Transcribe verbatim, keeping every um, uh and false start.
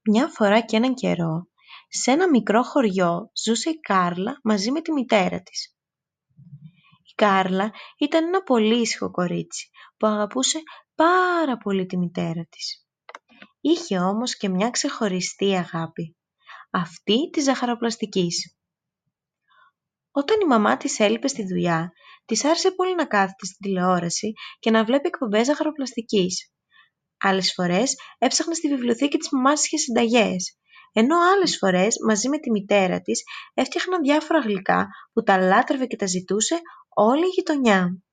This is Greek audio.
Μια φορά και έναν καιρό, σε ένα μικρό χωριό ζούσε η Κάρλα μαζί με τη μητέρα της. Η Κάρλα ήταν ένα πολύ ήσυχο κορίτσι που αγαπούσε πάρα πολύ τη μητέρα της. Είχε όμως και μια ξεχωριστή αγάπη, αυτή της ζαχαροπλαστικής. Όταν η μαμά της έλειπε στη δουλειά, της άρεσε πολύ να κάθεται στην τηλεόραση και να βλέπει εκπομπές ζαχαροπλαστικής. Άλλες φορές έψαχνε στη βιβλιοθήκη της μαμάς της για συνταγές, ενώ άλλες φορές μαζί με τη μητέρα της έφτιαχναν διάφορα γλυκά που τα λάτρευε και τα ζητούσε όλη η γειτονιά.